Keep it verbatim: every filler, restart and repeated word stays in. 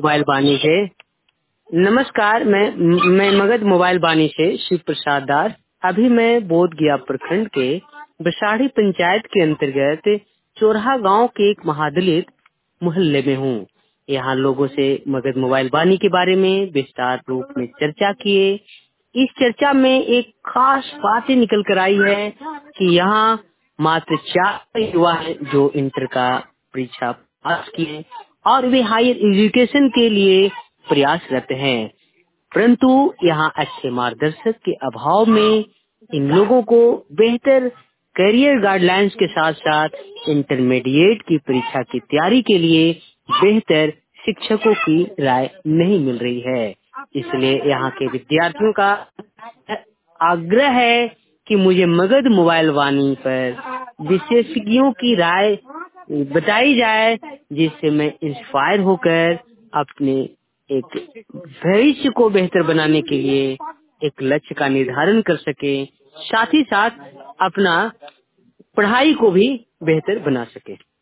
Mobile बानी से। नमस्कार, मैं मैं मगध मोबाइल बानी से शिव प्रसाद दास। अभी मैं बोध गया प्रखंड के बसाड़ी पंचायत के अंतर्गत चोरहा गांव के एक महादलित मोहल्ले में हूँ। यहाँ लोगों से मगध मोबाइल बानी के बारे में विस्तार रूप में चर्चा किए। इस चर्चा में एक खास बात निकल कर आई है कि यहाँ मात्र चार युवा हैं जो इंटर का परीक्षा पास किए और वे हायर एजुकेशन के लिए प्रयासरत हैं, परंतु यहाँ अच्छे मार्गदर्शक के अभाव में इन लोगों को बेहतर करियर गाइडलाइंस के साथ साथ इंटरमीडिएट की परीक्षा की तैयारी के लिए बेहतर शिक्षकों की राय नहीं मिल रही है। इसलिए यहाँ के विद्यार्थियों का आग्रह है कि मुझे मगध मोबाइल वाणी पर विशेषज्ञों की राय बताई जाए, जिससे मैं इंस्पायर होकर अपने एक भविष्य को बेहतर बनाने के लिए एक लक्ष्य का निर्धारण कर सके, साथ ही साथ अपना पढ़ाई को भी बेहतर बना सके।